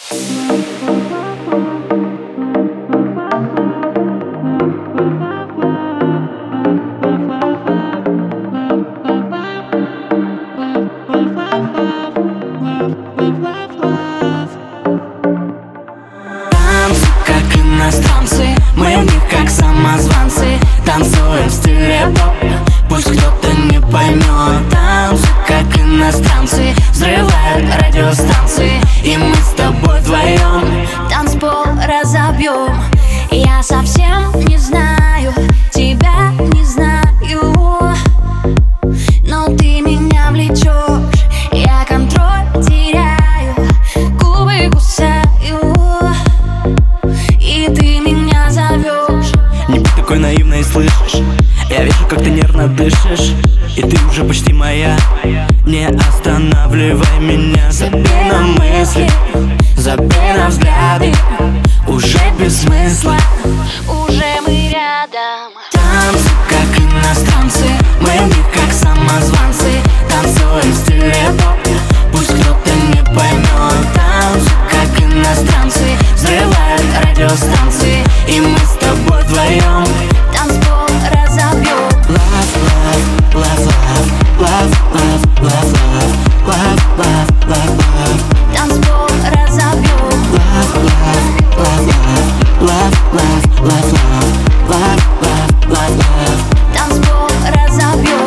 Как иностранцы, мы в них как самозванцы. Танцуем в стиле поп, пусть кто-то не поймет. Танцы, как иностранцы, взрывают радиостанции. И мы с тобой вдвоем танцпол разобьем. Я совсем не знаю, тебя не знаю, но ты меня влечешь, я контроль теряю, губы кусаю, и ты меня зовешь. Не будь такой наивной, слышишь? Я вижу, как ты нервно дышишь, и ты уже почти моя. Не останавливай меня, забей на мысли, забей на взгляды, уже без смысла. Уже мы рядом. Танцы, как иностранцы, мы в них как самозванцы. Танцуем в стиле поп, пусть кто-то не поймет. Танцы, как иностранцы, взрывают радиостанции. И мы с тобой вдвоем Танцпол разобьем. Love, love, love, love, love, love, love, love, love, love, love, love. Танцпол разобьем. Love, love, love, love, love, love, love, love, love, love, love. Танцпол разобьем.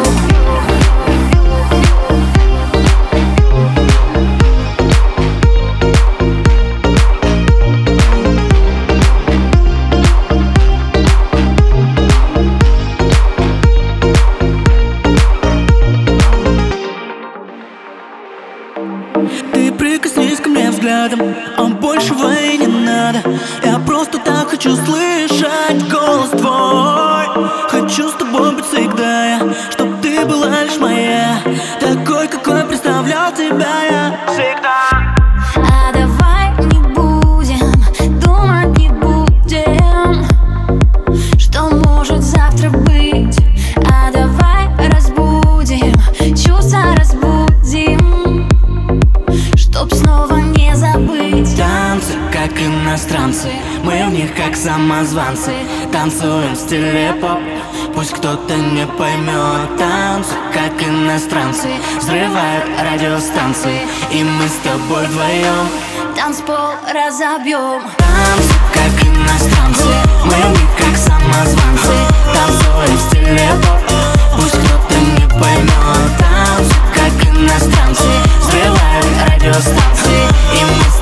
Ты прикоснись ко мне взглядом, а большего и не надо. Я просто так хочу слышать голос твой. Хочу с тобой быть всегда я, чтоб ты была лишь моя, такой, какой представлял тебя я всегда. А давай не будем, думать не будем, что может завтра быть. А давай разбудим, чувства разбудим, чтоб снова не забыть. Танцы, как иностранцы, мы в них как самозванцы. Танцуем в стиле поп, пусть кто-то не поймет. Танцы, как иностранцы, взрывают радиостанции. И мы с тобой вдвоем Танцпол разобьем. Танцы, как иностранцы, мы в них как самозванцы. Танцуем в стиле поп, пусть кто-то не поймет. Танцы, как иностранцы, взрывают радиостанции. И мы с